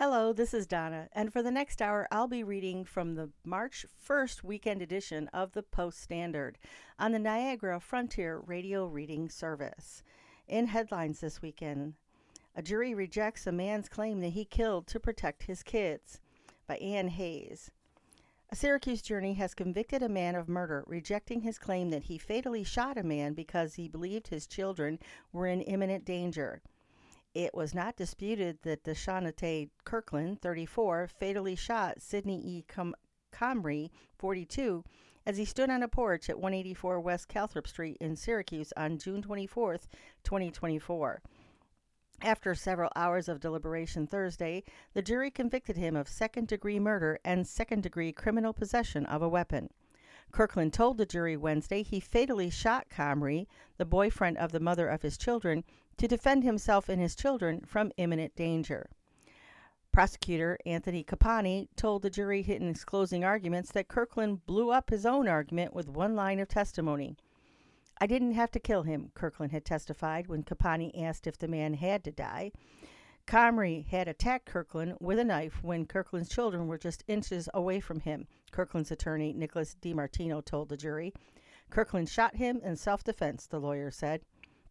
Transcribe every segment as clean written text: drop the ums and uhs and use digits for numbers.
Hello, this is Donna, and for the next hour, I'll be reading from the March 1st weekend edition of the Post Standard on the Niagara Frontier Radio Reading Service. In headlines this weekend, a jury rejects a man's claim that he killed to protect his kids, by Ann Hayes. A Syracuse jury has convicted a man of murder, rejecting his claim that he fatally shot a man because he believed his children were in imminent danger. It was not disputed that DeShonate Kirkland, 34, fatally shot Sidney E. Comrie, 42, as he stood on a porch at 184 West Calthrop Street in Syracuse on June 24, 2024. After several hours of deliberation Thursday, the jury convicted him of second-degree murder and second-degree criminal possession of a weapon. Kirkland told the jury Wednesday he fatally shot Comrie, the boyfriend of the mother of his children, to defend himself and his children from imminent danger. Prosecutor Anthony Capani told the jury in his closing arguments that Kirkland blew up his own argument with one line of testimony. "I didn't have to kill him," Kirkland had testified when Capani asked if the man had to die. Comrie had attacked Kirkland with a knife when Kirkland's children were just inches away from him, Kirkland's attorney Nicholas DiMartino told the jury. Kirkland shot him in self-defense, the lawyer said.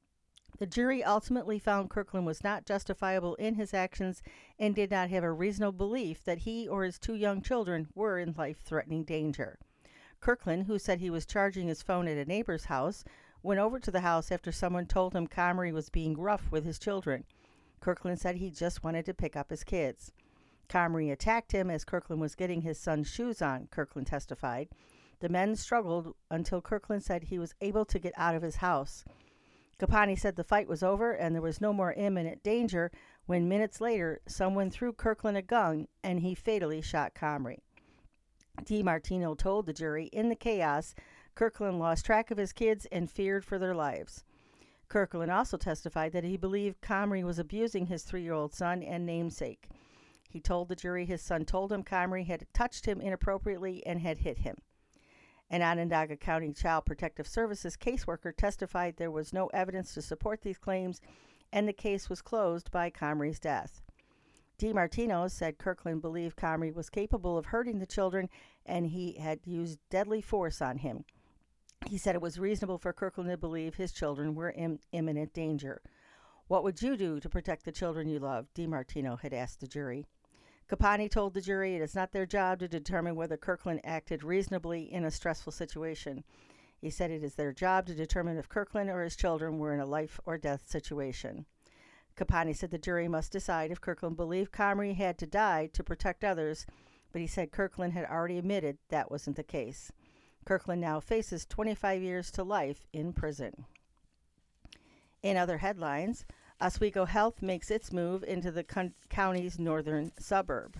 The jury ultimately found Kirkland was not justifiable in his actions and did not have a reasonable belief that he or his two young children were in life-threatening danger. Kirkland, who said he was charging his phone at a neighbor's house, went over to the house after someone told him Comrie was being rough with his children. Kirkland said he just wanted to pick up his kids. Comrie attacked him as Kirkland was getting his son's shoes on, Kirkland testified. The men struggled until Kirkland said he was able to get out of his house. Capani said the fight was over and there was no more imminent danger when minutes later someone threw Kirkland a gun and he fatally shot Comrie. DiMartino told the jury in the chaos, Kirkland lost track of his kids and feared for their lives. Kirkland also testified that he believed Comrie was abusing his 3-year-old son and namesake. He told the jury his son told him Comrie had touched him inappropriately and had hit him. An Onondaga County Child Protective Services caseworker testified there was no evidence to support these claims and the case was closed by Comrie's death. DiMartino said Kirkland believed Comrie was capable of hurting the children and he had used deadly force on him. He said it was reasonable for Kirkland to believe his children were in imminent danger. "What would you do to protect the children you love?" DiMartino had asked the jury. Capani told the jury it is not their job to determine whether Kirkland acted reasonably in a stressful situation. He said it is their job to determine if Kirkland or his children were in a life or death situation. Capani said the jury must decide if Kirkland believed Comrie had to die to protect others, but he said Kirkland had already admitted that wasn't the case. Kirkland now faces 25 years to life in prison. In other headlines, Oswego Health makes its move into the county's northern suburb,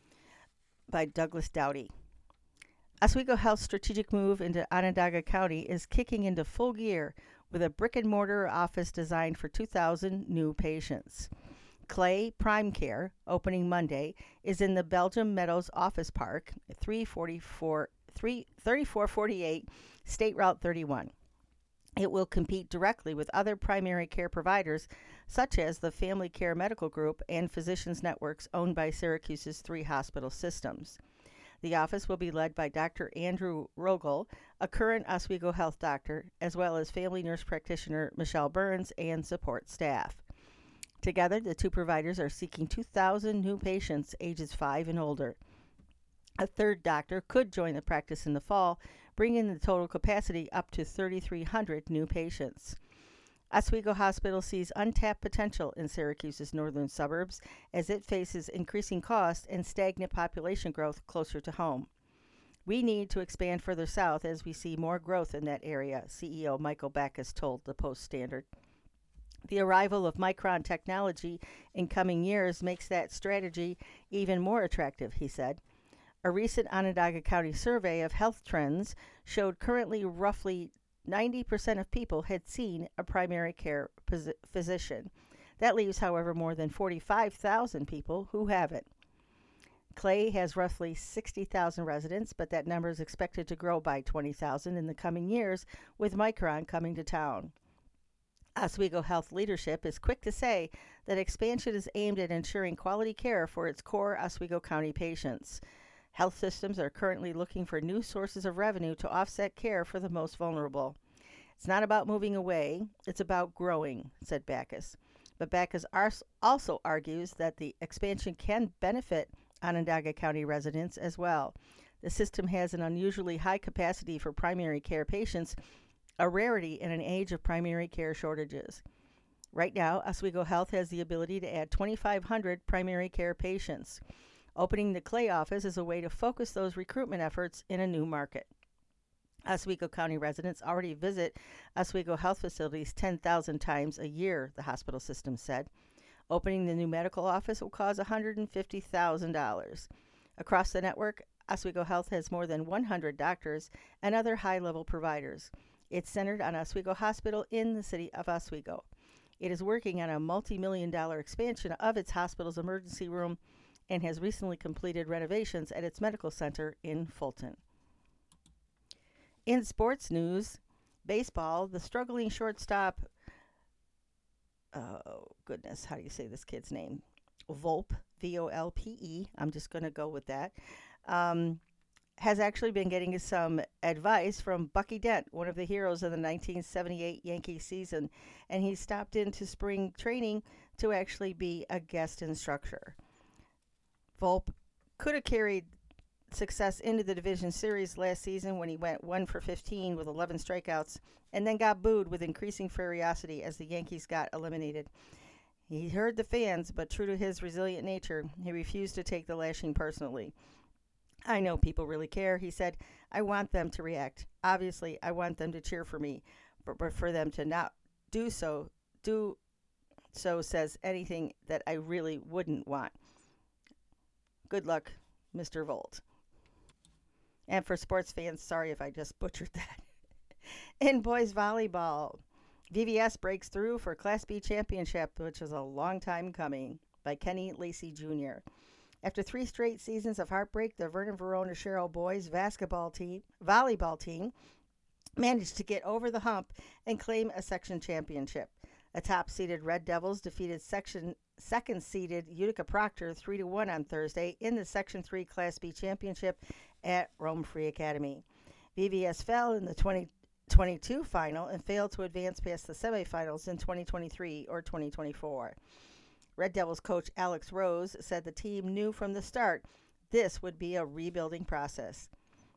by Douglas Doughty. Oswego Health's strategic move into Onondaga County is kicking into full gear with a brick-and-mortar office designed for 2,000 new patients. Clay Prime Care, opening Monday, is in the Belgium Meadows Office Park, 3448 State Route 31. It will compete directly with other primary care providers, such as the Family Care Medical Group and Physicians Networks owned by Syracuse's 3 hospital systems. The office will be led by Dr. Andrew Rogel, a current Oswego Health doctor, as well as family nurse practitioner Michelle Burns and support staff. Together, the 2 providers are seeking 2,000 new patients ages 5 and older. A 3rd doctor could join the practice in the fall, bringing the total capacity up to 3,300 new patients. Oswego Hospital sees untapped potential in Syracuse's northern suburbs as it faces increasing costs and stagnant population growth closer to home. "We need to expand further south as we see more growth in that area," CEO Michael Backus told the Post Standard. The arrival of Micron technology in coming years makes that strategy even more attractive, he said. A recent Onondaga County survey of health trends showed currently roughly 90% of people had seen a primary care physician. That leaves, however, more than 45,000 people who haven't. Clay has roughly 60,000 residents, but that number is expected to grow by 20,000 in the coming years, with Micron coming to town. Oswego Health leadership is quick to say that expansion is aimed at ensuring quality care for its core Oswego County patients. Health systems are currently looking for new sources of revenue to offset care for the most vulnerable. It's not about moving away, it's about growing, said Backus. But Backus also argues that the expansion can benefit Onondaga County residents as well. The system has an unusually high capacity for primary care patients, a rarity in an age of primary care shortages. Right now, Oswego Health has the ability to add 2,500 primary care patients. Opening the Clay office is a way to focus those recruitment efforts in a new market. Oswego County residents already visit Oswego Health facilities 10,000 times a year, the hospital system said. Opening the new medical office will cost $150,000. Across the network, Oswego Health has more than 100 doctors and other high-level providers. It's centered on Oswego Hospital in the city of Oswego. It is working on a multi-million-dollar expansion of its hospital's emergency room and has recently completed renovations at its medical center in Fulton. In sports news, baseball, the struggling shortstop, oh goodness, how do you say this kid's name? Volpe, Volpe, I'm just going to go with that, has actually been getting some advice from Bucky Dent, one of the heroes of the 1978 Yankee season, and he stopped into spring training to actually be a guest instructor. Volpe could have carried success into the division series last season when he went 1 for 15 with 11 strikeouts and then got booed with increasing ferocity as the Yankees got eliminated. He heard the fans, but true to his resilient nature, he refused to take the lashing personally. I know people really care, he said. I want them to react. Obviously, I want them to cheer for me, but for them to not do so says anything that I really wouldn't want. Good luck, Mr. Volt. And for sports fans, sorry if I just butchered that. In boys volleyball, VVS breaks through for Class B championship, which is a long time coming, by Kenny Lacey Jr. After 3 straight seasons of heartbreak, the Vernon Verona Cheryl boys volleyball team managed to get over the hump and claim a section championship. The top-seeded Red Devils defeated second-seeded Utica Proctor 3-1 on Thursday in the Section 3 Class B championship at Rome Free Academy. VVS fell in the 2022 final and failed to advance past the semifinals in 2023 or 2024. Red Devils coach Alex Rose said the team knew from the start this would be a rebuilding process.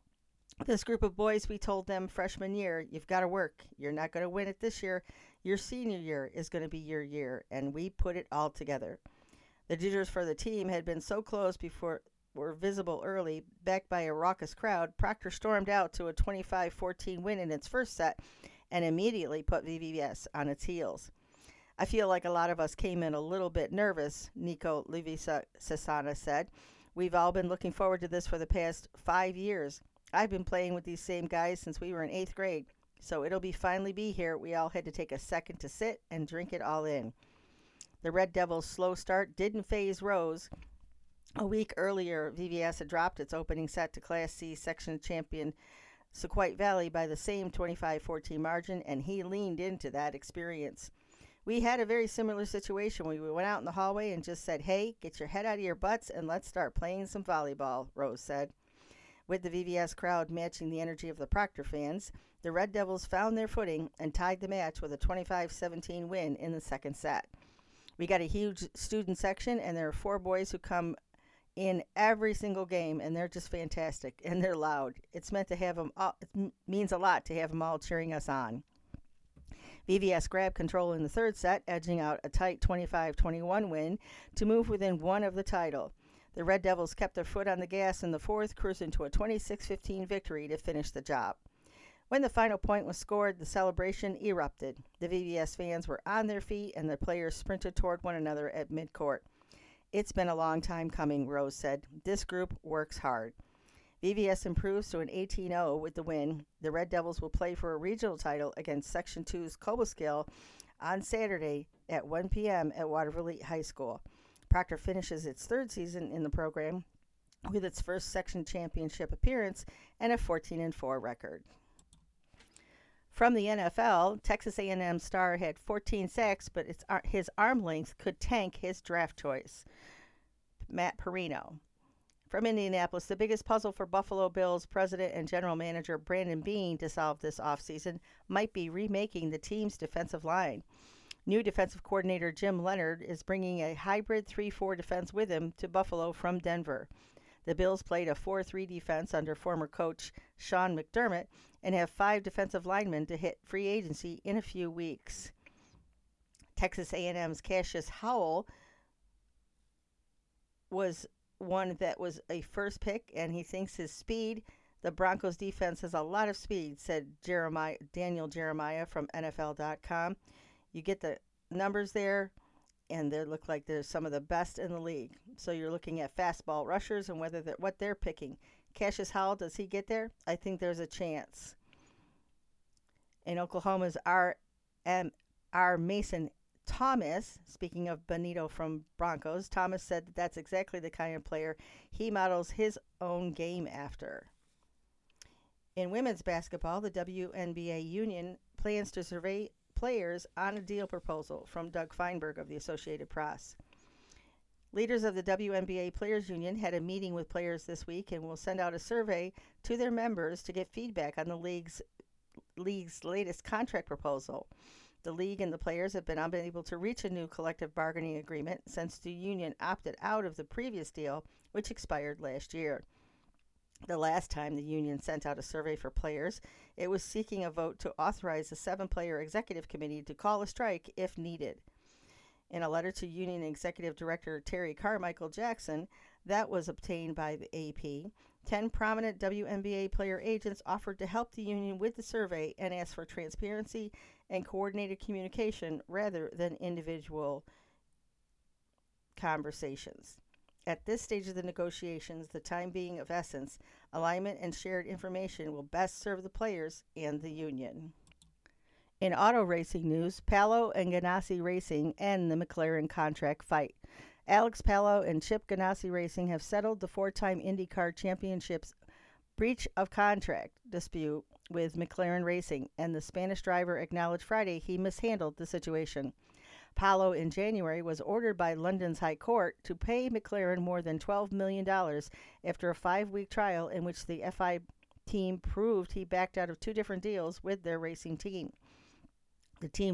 This group of boys, we told them freshman year, you've got to work. You're not going to win it this year. Your senior year is going to be your year, and we put it all together. The jitters for the team had been so close before were visible early. Backed by a raucous crowd, Proctor stormed out to a 25-14 win in its first set and immediately put VVS on its heels. I feel like a lot of us came in a little bit nervous, Nico Levi-Sasana said. We've all been looking forward to this for the past 5 years. I've been playing with these same guys since we were in 8th grade, so it'll finally be here. We all had to take a second to sit and drink it all in. The Red Devils' slow start didn't faze Rose. A week earlier, VVS had dropped its opening set to Class C section champion Sequoia Valley by the same 25-14 margin, and he leaned into that experience. We had a very similar situation when we went out in the hallway and just said, hey, get your head out of your butts and let's start playing some volleyball, Rose said. With the VVS crowd matching the energy of the Proctor fans, the Red Devils found their footing and tied the match with a 25-17 win in the second set. We got a huge student section, and there are 4 boys who come in every single game, and they're just fantastic, and they're loud. It's meant to have them all, it means a lot to have them all cheering us on. VVS grabbed control in the third set, edging out a tight 25-21 win to move within 1 of the title. The Red Devils kept their foot on the gas in the fourth, cruising to a 26-15 victory to finish the job. When the final point was scored, the celebration erupted. The VVS fans were on their feet, and the players sprinted toward one another at midcourt. It's been a long time coming, Rose said. This group works hard. VVS improves to an 18-0 with the win. The Red Devils will play for a regional title against Section 2's Cobleskill on Saturday at 1 p.m. at Waterville High School. Proctor finishes its 3rd season in the program with its first section championship appearance and a 14-4 record. From the NFL, Texas A&M star had 14 sacks, but his arm length could tank his draft choice. Matt Perino. From Indianapolis, the biggest puzzle for Buffalo Bills president and general manager Brandon Beane to solve this offseason might be remaking the team's defensive line. New defensive coordinator Jim Leonhard is bringing a hybrid 3-4 defense with him to Buffalo from Denver. The Bills played a 4-3 defense under former coach Sean McDermott and have 5 defensive linemen to hit free agency in a few weeks. Texas A&M's Cassius Howell was one that was a first pick, and he thinks his speed. The Broncos defense has a lot of speed, said Daniel Jeremiah from NFL.com. You get the numbers there, and they look like they're some of the best in the league. So you're looking at fastball rushers and what they're picking. Cassius Howell, does he get there? I think there's a chance. In Oklahoma's R. Mason Thomas, speaking of Benito from Broncos, Thomas said that that's exactly the kind of player he models his own game after. In women's basketball, the WNBA union plans to survey players on a deal proposal from Doug Feinberg of the Associated Press. Leaders of the WNBA Players Union had a meeting with players this week and will send out a survey to their members to get feedback on the league's latest contract proposal. The league and the players have been unable to reach a new collective bargaining agreement since the union opted out of the previous deal, which expired last year. The last time the union sent out a survey for players, it was seeking a vote to authorize the 7-player executive committee to call a strike if needed. In a letter to Union Executive Director Terry Carmichael Jackson that was obtained by the AP, 10 prominent WNBA player agents offered to help the union with the survey and asked for transparency and coordinated communication rather than individual conversations. At this stage of the negotiations, the time being of essence, alignment and shared information will best serve the players and the union. In auto racing news, Palou and Ganassi Racing end the McLaren contract fight. Alex Palou and Chip Ganassi Racing have settled the 4-time IndyCar Championship's breach of contract dispute with McLaren Racing, and the Spanish driver acknowledged Friday he mishandled the situation. Palou in January was ordered by London's High Court to pay McLaren more than $12 million after a 5-week trial in which the FI team proved he backed out of 2 different deals with their racing team. The team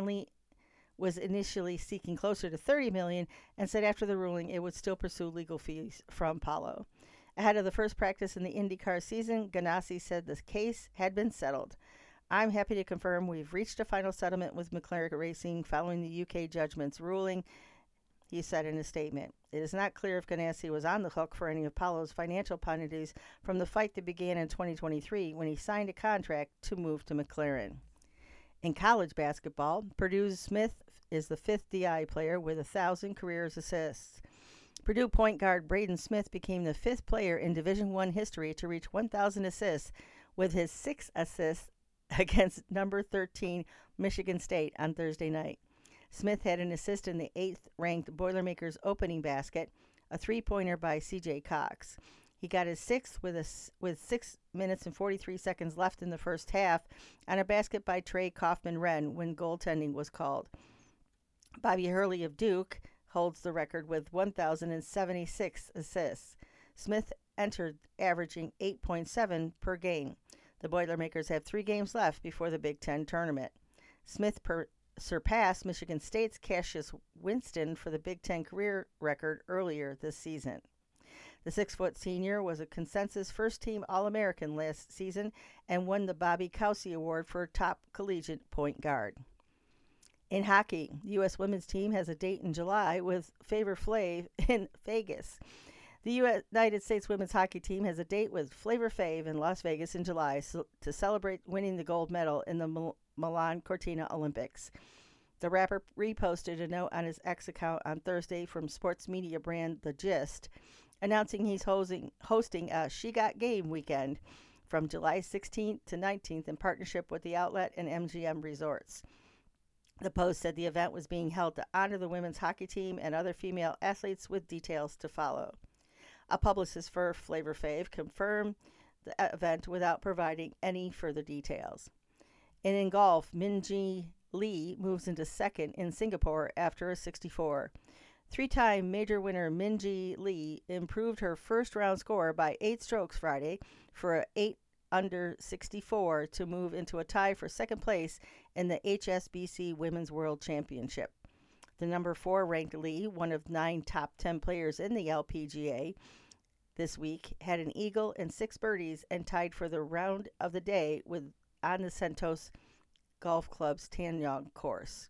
was initially seeking closer to $30 million and said after the ruling it would still pursue legal fees from Palou. Ahead of the first practice in the IndyCar season, Ganassi said the case had been settled. I'm happy to confirm we've reached a final settlement with McLaren Racing following the UK judgment's ruling, he said in a statement. It is not clear if Ganassi was on the hook for any of Palou's financial penalties from the fight that began in 2023 when he signed a contract to move to McLaren. In college basketball, Purdue's Smith is the 5th DI player with 1,000 career assists. Purdue point guard Braden Smith became the 5th player in Division I history to reach 1,000 assists with his 6 assists against number 13 Michigan State on Thursday night. Smith had an assist in the 8th-ranked Boilermakers opening basket, a three-pointer by C.J. Cox. He got his 6th with 6 minutes and 43 seconds left in the first half on a basket by Trey Kaufman-Renn when goaltending was called. Bobby Hurley of Duke holds the record with 1,076 assists. Smith entered averaging 8.7 per game. The Boilermakers have 3 games left before the Big Ten tournament. Smith surpassed Michigan State's Cassius Winston for the Big Ten career record earlier this season. The 6-foot senior was a consensus first-team All-American last season and won the Bobby Cousy Award for top collegiate point guard. In hockey, the U.S. women's team has a date in July with Flavor Flav in Vegas. The United States women's hockey team has a date with Flavor Flav in Las Vegas in July to celebrate winning the gold medal in the Milan Cortina Olympics. The rapper reposted a note on his X account on Thursday from sports media brand The Gist, announcing he's hosting a She Got Game weekend from July 16th to 19th in partnership with the outlet and MGM Resorts. The Post said the event was being held to honor the women's hockey team and other female athletes, with details to follow. A publicist for Flavor Flav confirmed the event without providing any further details. And in golf, Minjee Lee moves into second in Singapore after a 64. Three-time major winner Minjee Lee improved her first-round score by 8 strokes Friday for a 8 under 64 to move into a tie for second place in the HSBC Women's World Championship. The number 4 ranked Lee, one of 9 top 10 players in the LPGA this week, had an eagle and 6 birdies and tied for the round of the day with on the Sentos Golf Club's Tan Yong course.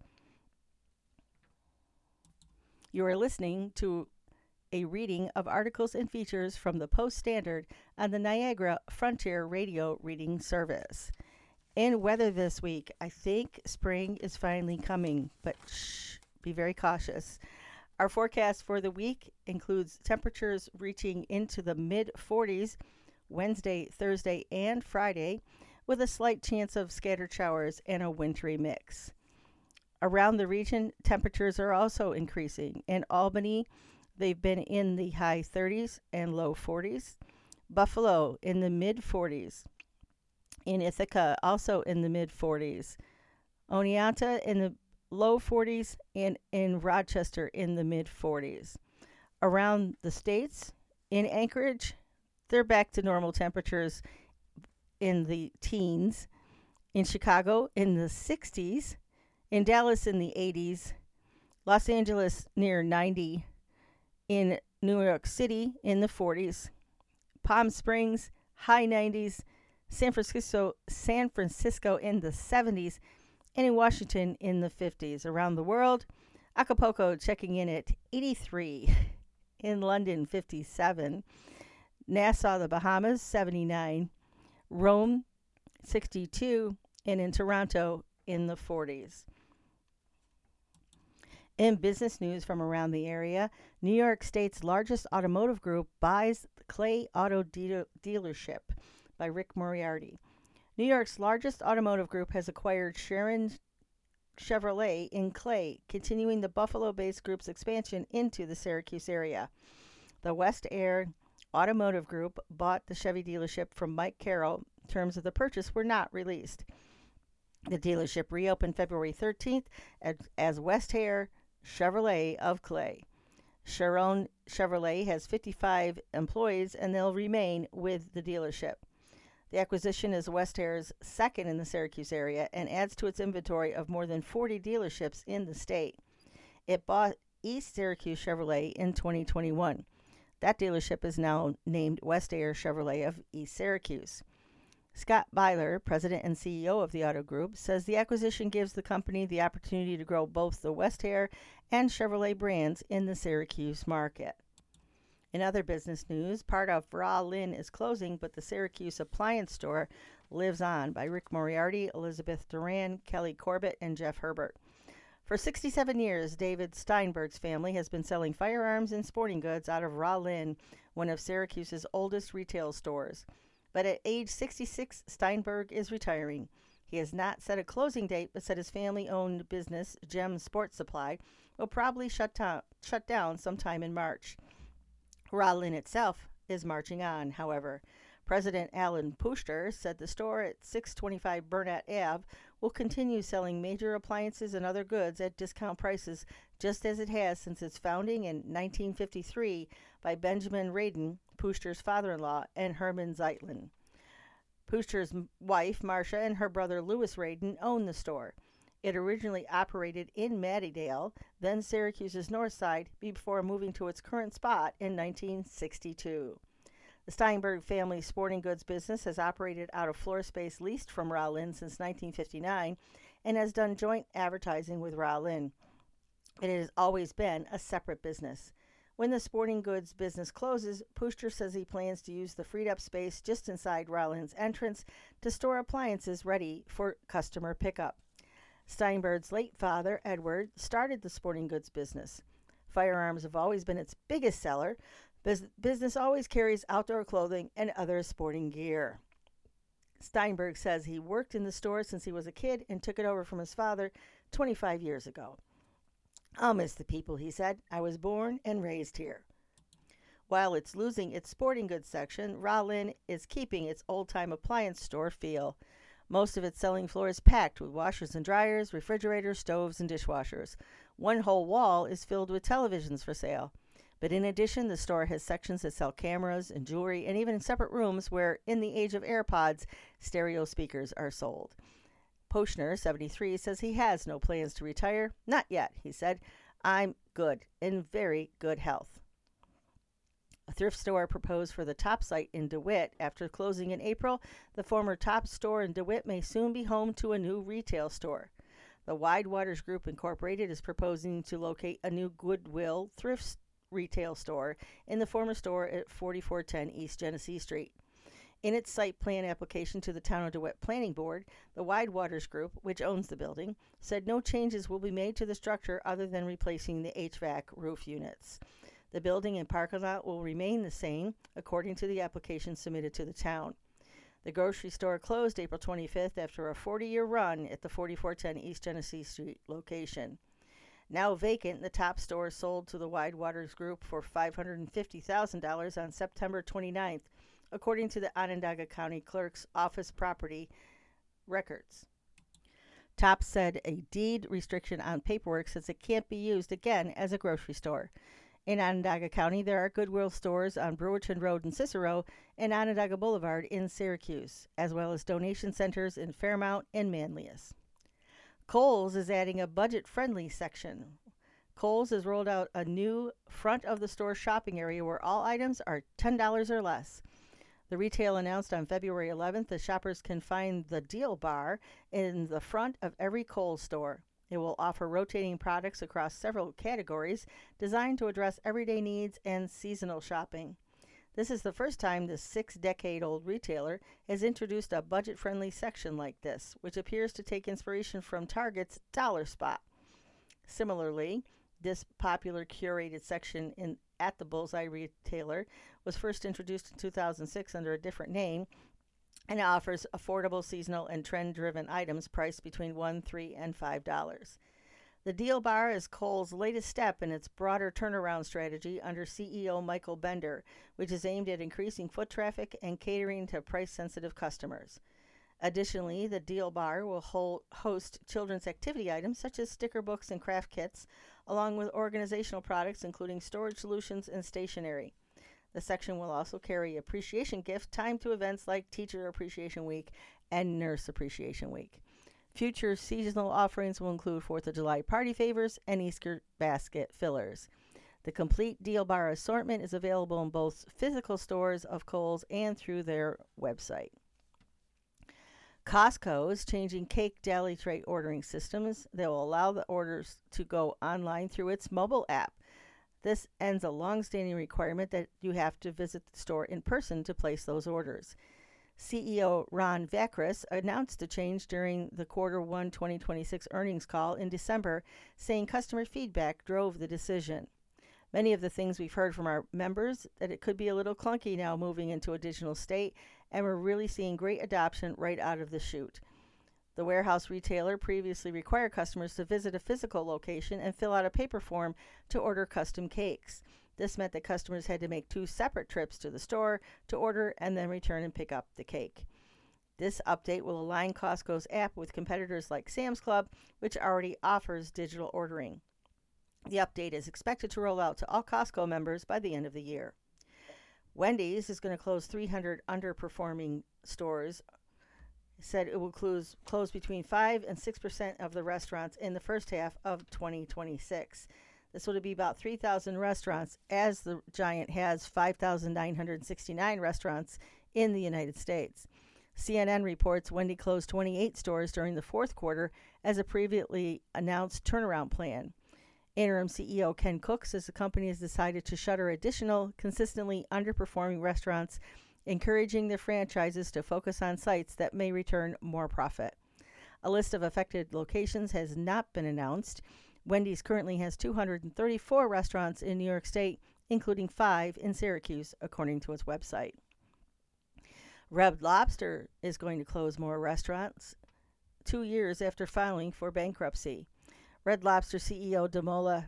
You are listening to a reading of articles and features from the Post Standard on the Niagara Frontier Radio Reading Service. In weather this week, I think spring is finally coming, but shh, be very cautious. Our forecast for the week includes temperatures reaching into the mid-40s Wednesday, Thursday, and Friday, with a slight chance of scattered showers and a wintry mix. Around the region, temperatures are also increasing. In Albany, they've been in the high 30s and low 40s. Buffalo in the mid 40s. In Ithaca, also in the mid 40s. Oneonta in the low 40s, and in Rochester in the mid 40s. Around the states, in Anchorage, they're back to normal temperatures in the teens. In Chicago, in the 60s. In Dallas, in the 80s. Los Angeles, near 90. In New York City, in the 40s. Palm Springs, high 90s. San Francisco in the 70s. And in Washington, in the 50s. Around the world, Acapulco checking in at 83. In London, 57. Nassau, the Bahamas, 79. Rome, 62. And in Toronto, in the 40s. In business news from around the area, New York State's largest automotive group buys Clay Auto Dealership by Rick Moriarty. New York's largest automotive group has acquired Sharon Chevrolet in Clay, continuing the Buffalo-based group's expansion into the Syracuse area. The West Air Automotive Group bought the Chevy dealership from Mike Carroll. Terms of the purchase were not released. The dealership reopened February 13th as West Air Chevrolet of Clay. Sharon Chevrolet has 55 employees, and they'll remain with the dealership. The acquisition is West Air's second in the Syracuse area and adds to its inventory of more than 40 dealerships in the state. It bought East Syracuse Chevrolet in 2021. That dealership is now named West Air Chevrolet of East Syracuse. Scott Byler, president and CEO of the Auto Group, says the acquisition gives the company the opportunity to grow both the West Air and Chevrolet brands in the Syracuse market. In other business news, part of Ra Lynn is closing, but the Syracuse appliance store lives on by Rick Moriarty, Elizabeth Duran, Kelly Corbett, and Jeff Herbert. For 67 years, David Steinberg's family has been selling firearms and sporting goods out of Ra Lynn, one of Syracuse's oldest retail stores. But at age 66, Steinberg is retiring. He has not set a closing date, but said his family-owned business, Gem Sports Supply, will probably shut down sometime in March. Ra Lynn itself is marching on, however. President Alan Puster said the store at 625 Burnett Ave will continue selling major appliances and other goods at discount prices, just as it has since its founding in 1953 by Benjamin Radin, Puster's father-in-law, and Herman Zeitlin. Puster's wife, Marcia, and her brother Louis Radin own the store. It originally operated in Mattydale, then Syracuse's north side, before moving to its current spot in 1962. The Steinberg family sporting goods business has operated out of floor space leased from Ra Lynn since 1959 and has done joint advertising with Ra Lynn. It has always been a separate business. When the sporting goods business closes, Puster says he plans to use the freed up space just inside Ra Lynn's entrance to store appliances ready for customer pickup. Steinberg's late father, Edward, started the sporting goods business. Firearms have always been its biggest seller. Business always carries outdoor clothing and other sporting gear. Steinberg says he worked in the store since he was a kid and took it over from his father 25 years ago. I'll miss the people, he said. I was born and raised here. While it's losing its sporting goods section, Ra Lynn is keeping its old-time appliance store feel. Most of its selling floor is packed with washers and dryers, refrigerators, stoves, and dishwashers. One whole wall is filled with televisions for sale. But in addition, the store has sections that sell cameras and jewelry, and even separate rooms where, in the age of AirPods, stereo speakers are sold. Poshner, 73, says he has no plans to retire. Not yet, he said. I'm good, in very good health. A thrift store proposed for the Top site in DeWitt. After closing in April, the former Top store in DeWitt may soon be home to a new retail store. The Wide Waters Group Incorporated is proposing to locate a new Goodwill thrift retail store in the former store at 4410 East Genesee Street. In its site plan application to the Town of DeWitt Planning Board, the Wide Waters Group, which owns the building, said no changes will be made to the structure other than replacing the HVAC roof units. The building and parking lot will remain the same, according to the application submitted to the town. The grocery store closed April 25th after a 40-year run at the 4410 East Genesee Street location. Now vacant, the Top store sold to the Wide Waters Group for $550,000 on September 29th, according to the Onondaga County Clerk's Office property records. Top said a deed restriction on paperwork says it can't be used again as a grocery store. In Onondaga County, there are Goodwill stores on Brewerton Road in Cicero and Onondaga Boulevard in Syracuse, as well as donation centers in Fairmount and Manlius. Kohl's is adding a budget-friendly section. Kohl's has rolled out a new front-of-the-store shopping area where all items are $10 or less. The retail announced on February 11th that shoppers can find the deal bar in the front of every Kohl's store. It will offer rotating products across several categories designed to address everyday needs and seasonal shopping. This is the first time this 6-decade-old retailer has introduced a budget-friendly section like this, which appears to take inspiration from Target's Dollar Spot. Similarly, this popular curated section at the Bullseye retailer was first introduced in 2006 under a different name, and it offers affordable seasonal and trend-driven items priced between $1, $3, and $5. The Deal Bar is Kohl's latest step in its broader turnaround strategy under CEO Michael Bender, which is aimed at increasing foot traffic and catering to price-sensitive customers. Additionally, the Deal Bar will host children's activity items such as sticker books and craft kits, along with organizational products including storage solutions and stationery. The section will also carry appreciation gifts timed to events like Teacher Appreciation Week and Nurse Appreciation Week. Future seasonal offerings will include 4th of July party favors and Easter basket fillers. The complete Deal Bar assortment is available in both physical stores of Kohl's and through their website. Costco is changing cake deli tray ordering systems that will allow the orders to go online through its mobile app. This ends a long-standing requirement that you have to visit the store in person to place those orders. CEO Ron Vakris announced the change during the Q1 2026 earnings call in December, saying customer feedback drove the decision. Many of the things we've heard from our members that it could be a little clunky now moving into a digital state, and we're really seeing great adoption right out of the chute. The warehouse retailer previously required customers to visit a physical location and fill out a paper form to order custom cakes. This meant that customers had to make 2 separate trips to the store to order and then return and pick up the cake. This update will align Costco's app with competitors like Sam's Club, which already offers digital ordering. The update is expected to roll out to all Costco members by the end of the year. Wendy's is going to close 300 underperforming stores. Said it will close between 5 and 6% of the restaurants in the first half of 2026. This would be about 3,000 restaurants, as the giant has 5,969 restaurants in the United States. CNN reports Wendy closed 28 stores during the fourth quarter as a previously announced turnaround plan. Interim CEO Ken Cook says the company has decided to shutter additional, consistently underperforming restaurants, encouraging their franchises to focus on sites that may return more profit. A list of affected locations has not been announced. Wendy's currently has 234 restaurants in New York State, including 5 in Syracuse, according to its website. Red Lobster is going to close more restaurants 2 years after filing for bankruptcy. Red Lobster CEO Damola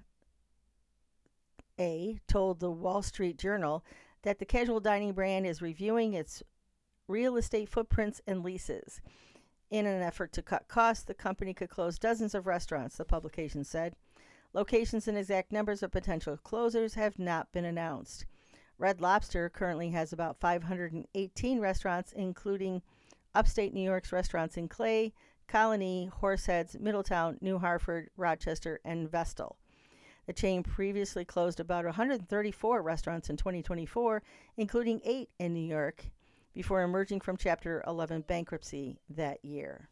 A. told the Wall Street Journal that the casual dining brand is reviewing its real estate footprints and leases. In an effort to cut costs, the company could close dozens of restaurants, the publication said. Locations and exact numbers of potential closures have not been announced. Red Lobster currently has about 518 restaurants, including upstate New York's restaurants in Clay, Colony, Horseheads, Middletown, New Hartford, Rochester, and Vestal. The chain previously closed about 134 restaurants in 2024, including 8 in New York, before emerging from Chapter 11 bankruptcy that year.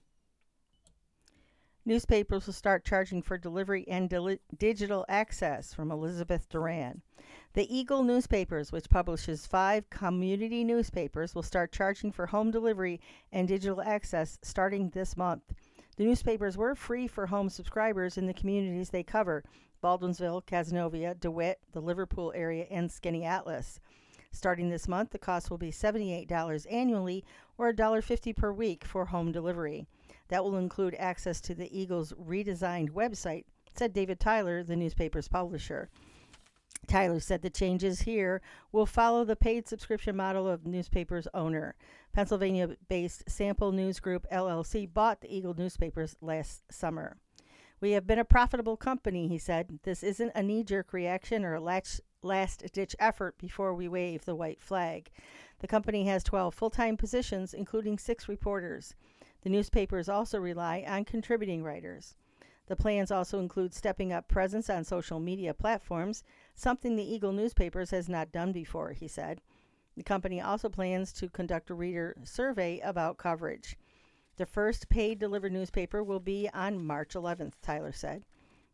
Newspapers will start charging for delivery and digital access, from Elizabeth Duran. The Eagle newspapers, which publishes 5 community newspapers, will start charging for home delivery and digital access starting this month. The newspapers were free for home subscribers in the communities they cover: Baldwinsville, Cazenovia, DeWitt, the Liverpool area, and Skaneateles. Starting this month, the cost will be $78 annually, or $1.50 per week for home delivery. That will include access to the Eagle's redesigned website, said David Tyler, the newspaper's publisher. Tyler said the changes here will follow the paid subscription model of the newspaper's owner. Pennsylvania-based Sample News Group, LLC, bought the Eagle newspapers last summer. We have been a profitable company, he said. This isn't a knee-jerk reaction or a last-ditch effort before we wave the white flag. The company has 12 full-time positions, including 6 reporters. The newspapers also rely on contributing writers. The plans also include stepping up presence on social media platforms, something the Eagle newspapers has not done before, he said. The company also plans to conduct a reader survey about coverage. The first paid delivered newspaper will be on March 11th, Tyler said.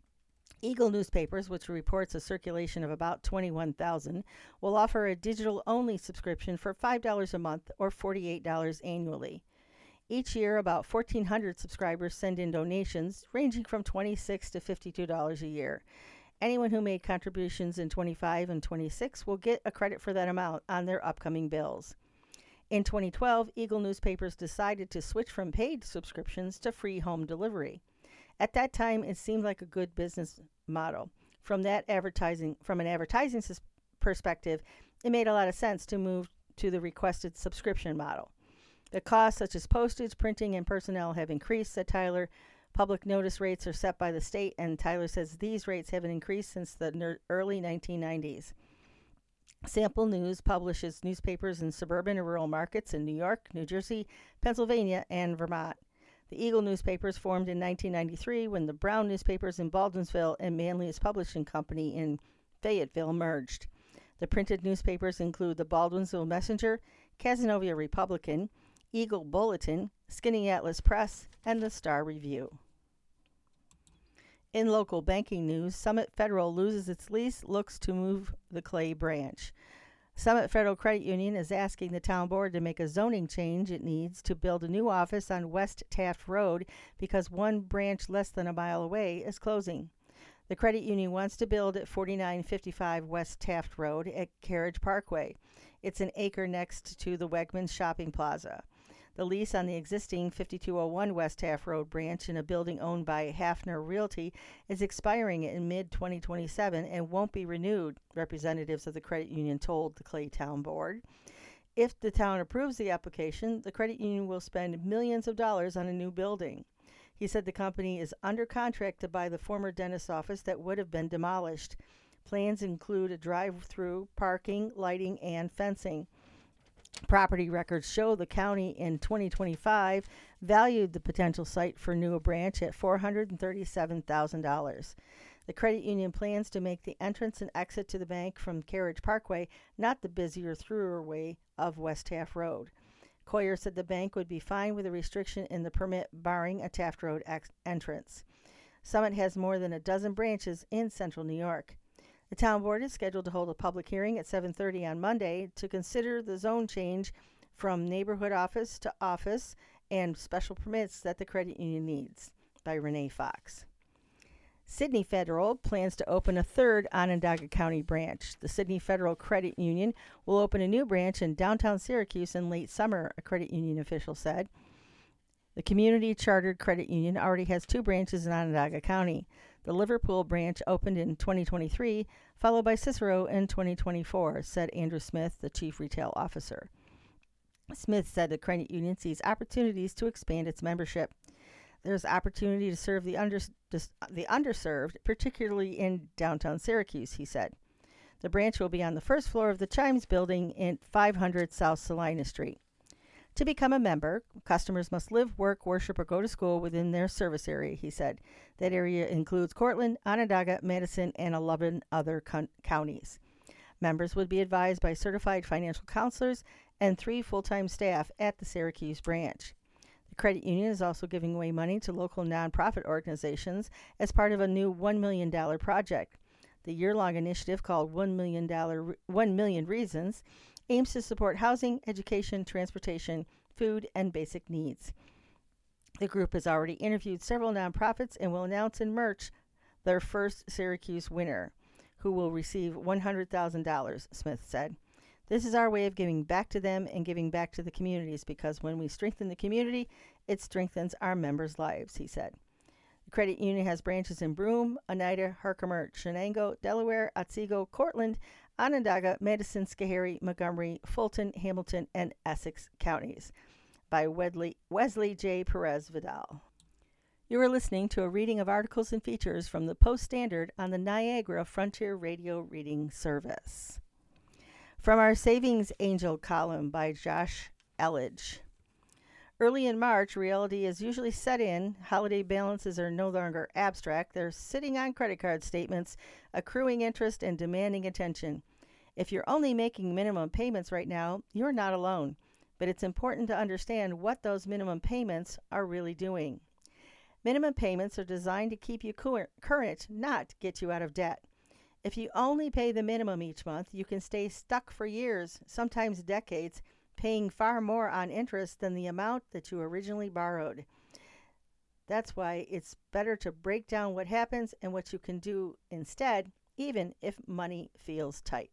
Eagle newspapers, which reports a circulation of about 21,000, will offer a digital-only subscription for $5 a month or $48 annually. Each year, about 1,400 subscribers send in donations ranging from $26 to $52 a year. Anyone who made contributions in 25 and 26 will get a credit for that amount on their upcoming bills. In 2012, Eagle newspapers decided to switch from paid subscriptions to free home delivery. At that time, it seemed like a good business model. From an advertising perspective, it made a lot of sense to move to the requested subscription model. The costs, such as postage, printing, and personnel, have increased, said Tyler. Public notice rates are set by the state, and Tyler says these rates haven't increased since the early 1990s. Sample News publishes newspapers in suburban and rural markets in New York, New Jersey, Pennsylvania, and Vermont. The Eagle newspapers formed in 1993 when the Brown newspapers in Baldwinsville and Manlius Publishing Company in Fayetteville merged. The printed newspapers include the Baldwinsville Messenger, Cazenovia Republican, Eagle Bulletin, Skaneateles Press, and the Star Review. In local banking news, Summit Federal loses its lease, looks to move the Clay branch. Summit Federal Credit Union is asking the town board to make a zoning change it needs to build a new office on West Taft Road because one branch less than a mile away is closing. The credit union wants to build at 4955 West Taft Road at Carriage Parkway. It's an acre next to the Wegmans Shopping Plaza. The lease on the existing 5201 West Taft Road branch in a building owned by Hafner Realty is expiring in mid-2027 and won't be renewed, representatives of the credit union told the Clay Town Board. If the town approves the application, the credit union will spend millions of dollars on a new building. He said the company is under contract to buy the former dentist's office that would have been demolished. Plans include a drive-through, parking, lighting, and fencing. Property records show the county in 2025 valued the potential site for new branch at $437,000. The credit union plans to make the entrance and exit to the bank from Carriage Parkway, not the busier throughway of West Taft Road. Coyer said the bank would be fine with a restriction in the permit barring a Taft Road entrance. Summit has more than a dozen branches in central New York. The town board is scheduled to hold a public hearing at 7:30 on Monday to consider the zone change from neighborhood office to office and special permits that the credit union needs, by Renee Fox. Sydney Federal plans to open a third Onondaga County branch. The Sydney Federal Credit Union will open a new branch in downtown Syracuse in late summer, a credit union official said. The Community Chartered Credit Union already has 2 branches in Onondaga County. The Liverpool branch opened in 2023, followed by Cicero in 2024, said Andrew Smith, the chief retail officer. Smith said the credit union sees opportunities to expand its membership. There's opportunity to serve the underserved, particularly in downtown Syracuse, he said. The branch will be on the first floor of the Chimes building in 500 South Salina Street. To become a member, customers must live, work, worship, or go to school within their service area, he said. That area includes Cortland, Onondaga, Madison, and 11 other counties. Members would be advised by certified financial counselors and 3 full-time staff at the Syracuse branch. The credit union is also giving away money to local nonprofit organizations as part of a new $1 million project. The year-long initiative called $1 million Reasons aims to support housing, education, transportation, food, and basic needs. The group has already interviewed several nonprofits and will announce in March their first Syracuse winner, who will receive $100,000, Smith said. This is our way of giving back to them and giving back to the communities, because when we strengthen the community, it strengthens our members' lives, he said. The credit union has branches in Broome, Oneida, Herkimer, Shenango, Delaware, Otsego, Cortland, Onondaga, Madison, Schoharie, Montgomery, Fulton, Hamilton, and Essex counties. By Wesley J. Perez Vidal. You are listening to a reading of articles and features from the Post-Standard on the Niagara Frontier Radio Reading Service. From our Savings Angel column by Josh Elledge. Early in March, reality is usually set in. Holiday balances are no longer abstract. They're sitting on credit card statements, accruing interest and demanding attention. If you're only making minimum payments right now, you're not alone. But it's important to understand what those minimum payments are really doing. Minimum payments are designed to keep you current, not get you out of debt. If you only pay the minimum each month, you can stay stuck for years, sometimes decades, paying far more on interest than the amount that you originally borrowed. That's why it's better to break down what happens and what you can do instead, even if money feels tight.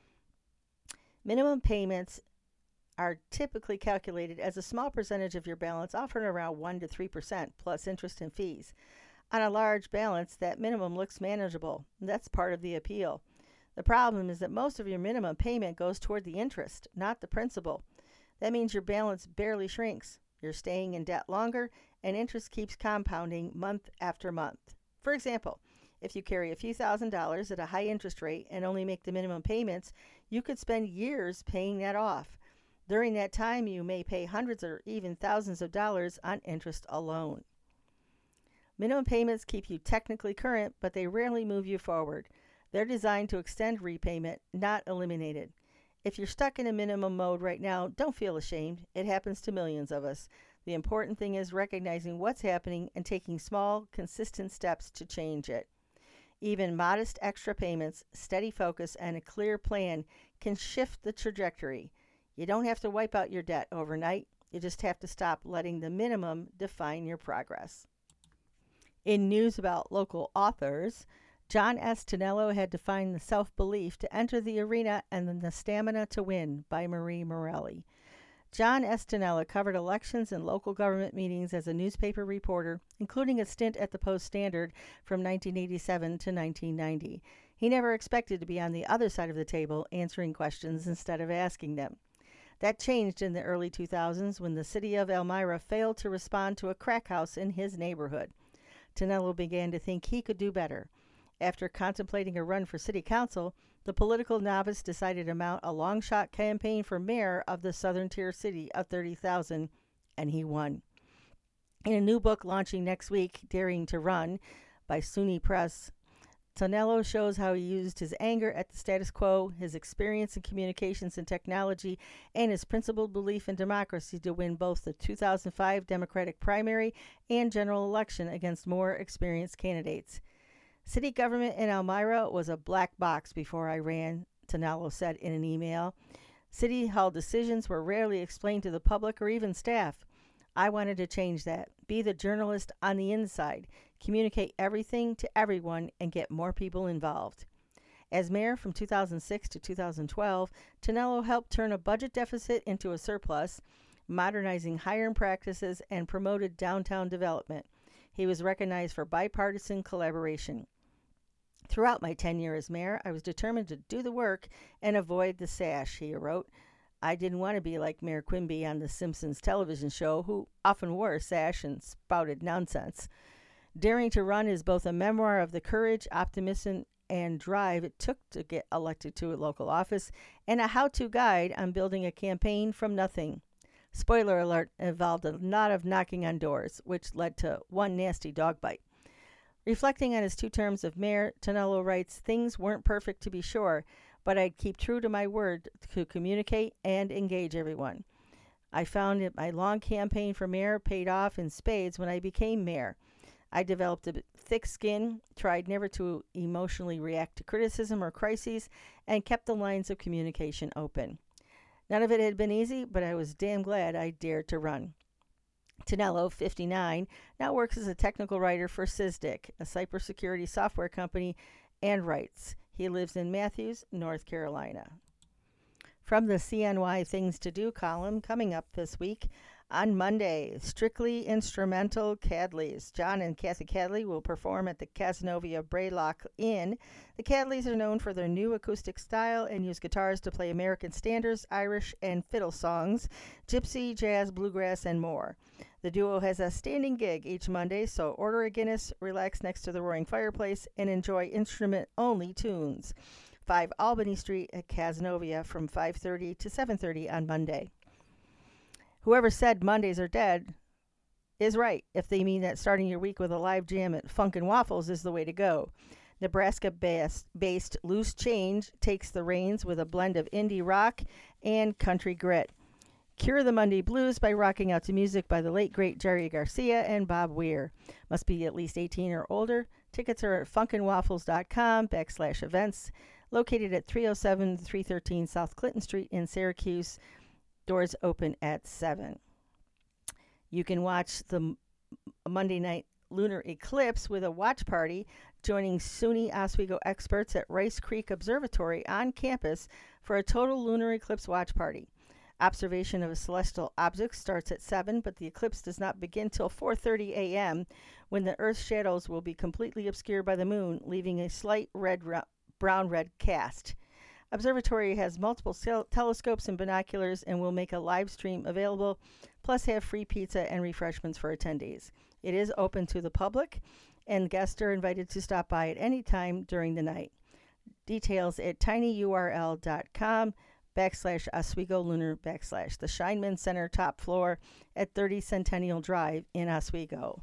Minimum payments are typically calculated as a small percentage of your balance, often around 1 to 3% plus interest and fees. On a large balance, that minimum looks manageable. That's part of the appeal. The problem is that most of your minimum payment goes toward the interest, not the principal. That means your balance barely shrinks. You're staying in debt longer, and interest keeps compounding month after month. For example, if you carry a few $1,000s at a high interest rate and only make the minimum payments, you could spend years paying that off. During that time, you may pay hundreds or even thousands of dollars on interest alone. Minimum payments keep you technically current, but they rarely move you forward. They're designed to extend repayment, not eliminate it. If you're stuck in a minimum mode right now, don't feel ashamed. It happens to millions of us. The important thing is recognizing what's happening and taking small, consistent steps to change it. Even modest extra payments, steady focus, and a clear plan can shift the trajectory. You don't have to wipe out your debt overnight. You just have to stop letting the minimum define your progress. In news about local authors, John S. Tonello had to find the self-belief to enter the arena and then the stamina to win by Marie Morelli. John S. Tonello covered elections and local government meetings as a newspaper reporter, including a stint at the Post-Standard from 1987 to 1990. He never expected to be on the other side of the table answering questions instead of asking them. That changed in the early 2000s when the city of Elmira failed to respond to a crack house in his neighborhood. Tonello began to think he could do better. After contemplating a run for city council, the political novice decided to mount a long-shot campaign for mayor of the southern tier city of 30,000, and he won. In a new book launching next week, Daring to Run, by SUNY Press, Tonello shows how he used his anger at the status quo, his experience in communications and technology, and his principled belief in democracy to win both the 2005 Democratic primary and general election against more experienced candidates. City government in Elmira was a black box before I ran, Tonello said in an email. City hall decisions were rarely explained to the public or even staff. I wanted to change that, be the journalist on the inside, communicate everything to everyone, and get more people involved. As mayor from 2006 to 2012, Tonello helped turn a budget deficit into a surplus, modernizing hiring practices, and promoted downtown development. He was recognized for bipartisan collaboration. Throughout my tenure as mayor, I was determined to do the work and avoid the sash, he wrote. I didn't want to be like Mayor Quimby on The Simpsons television show, who often wore a sash and spouted nonsense. Daring to Run is both a memoir of the courage, optimism, and drive it took to get elected to a local office, and a how to guide on building a campaign from nothing. Spoiler alert, involved a lot of knocking on doors, which led to one nasty dog bite. Reflecting on his 2 terms of mayor, Tonello writes, "Things weren't perfect to be sure, but I'd keep true to my word to communicate and engage everyone. I found that my long campaign for mayor paid off in spades when I became mayor. I developed a thick skin, tried never to emotionally react to criticism or crises, and kept the lines of communication open. None of it had been easy, but I was damn glad I dared to run." Tonello, 59, now works as a technical writer for Sysdig, a cybersecurity software company, and writes. He lives in Matthews, North Carolina. From the CNY Things to Do column, coming up this week, on Monday, Strictly Instrumental Cadleys. John and Kathy Cadley will perform at the Cazenovia Braylock Inn. The Cadleys are known for their new acoustic style and use guitars to play American standards, Irish, and fiddle songs, gypsy, jazz, bluegrass, and more. The duo has a standing gig each Monday, so order a Guinness, relax next to the roaring fireplace, and enjoy instrument-only tunes. 5 Albany Street at Cazenovia from 5:30 to 7:30 on Monday. Whoever said Mondays are dead is right if they mean that starting your week with a live jam at Funkin' Waffles is the way to go. Nebraska-based Loose Change takes the reins with a blend of indie rock and country grit. Cure the Monday blues by rocking out to music by the late great Jerry Garcia and Bob Weir. Must be at least 18 or older. Tickets are at funkinwaffles.com/events, located at 307-313 South Clinton Street in Syracuse. Doors open at 7. You can watch the Monday night lunar eclipse with a watch party, joining SUNY Oswego experts at Rice Creek Observatory on campus for a total lunar eclipse watch party. Observation of a celestial object starts at 7, but the eclipse does not begin till 4:30 a.m., when the Earth's shadows will be completely obscured by the moon, leaving a slight brown-red cast. Observatory has multiple telescopes and binoculars and will make a live stream available, plus have free pizza and refreshments for attendees. It is open to the public, and guests are invited to stop by at any time during the night. Details at tinyurl.com/Oswego Lunar / the Scheinman Center top floor at 30 Centennial Drive in Oswego.